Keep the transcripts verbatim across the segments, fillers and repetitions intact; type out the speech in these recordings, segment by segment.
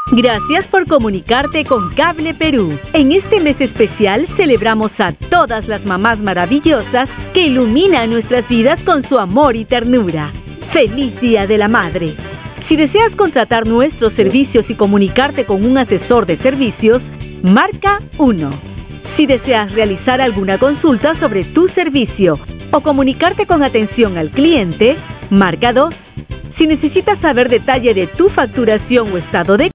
Gracias por comunicarte con Cable Perú. En este mes especial celebramos a todas las mamás maravillosas que iluminan nuestras vidas con su amor y ternura. ¡Feliz Día de la Madre! Si deseas contratar nuestros servicios y comunicarte con un asesor de servicios, marca uno. Si deseas realizar alguna consulta sobre tu servicio o comunicarte con atención al cliente, marca dos. Si necesitas saber detalle de tu facturación o estado de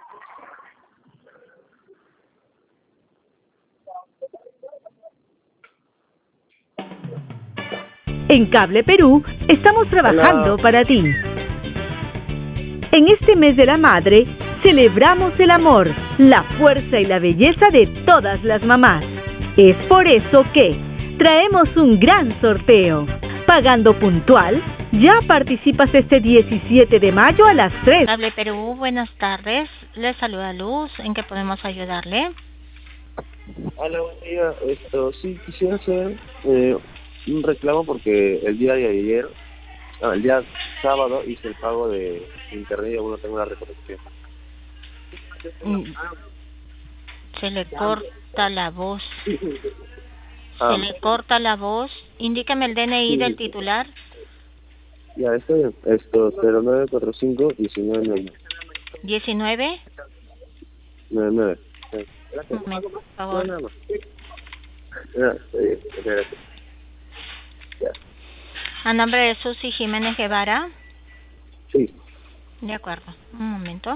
En Cable Perú estamos trabajando Hola. para ti. En este mes de la madre, celebramos el amor, la fuerza y la belleza de todas las mamás. Es por eso que traemos un gran sorteo. Pagando puntual, ya participas este diecisiete de mayo a las tres. Cable Perú, buenas tardes. Le saluda Luz. ¿En qué podemos ayudarle? Hola, buen día. Esto, sí, quisiera hacer eh, un reclamo porque el día de ayer, no, el día sábado hice el pago de internet y aún no tengo la recolección. Mm, Se le corta la voz. Ah, Se le corta la voz. Indícame el D N I sí. del titular. Ya, está bien. Esto, cero nueve cuatro cinco uno nueve nueve diecinueve. nueve nueve. Un Gracias. momento, por No, favor. nada más. Ya, está bien. Gracias. Ya. A nombre de Susi Jiménez Guevara. Sí. De acuerdo. Un momento.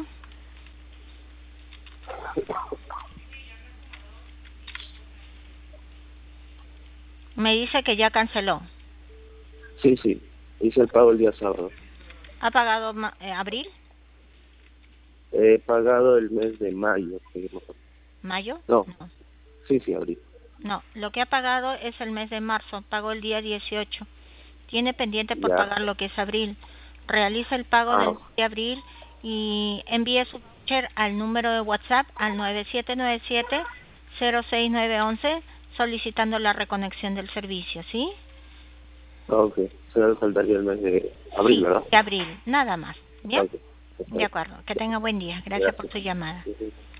Me dice que ya canceló. Sí, sí. Hice el pago el día sábado. ¿Ha pagado ma- eh, abril? He pagado el mes de mayo. que no- ¿Mayo? No. No. Sí, sí, abril. No, lo que ha pagado es el mes de marzo. Pagó el día dieciocho. Tiene pendiente por Ya. pagar lo que es abril. Realiza el pago Ah. del de abril y envíe su voucher al número de WhatsApp al nueve siete nueve siete cero seis nueve once solicitando la reconexión del servicio, ¿sí? Ah, ok. Solo faltaría el mes de abril, Sí, ¿verdad? de abril, nada más. ¿Bien? Ok. Está De bien. acuerdo. Que tenga buen día. Gracias por Gracias. su llamada. Sí, sí.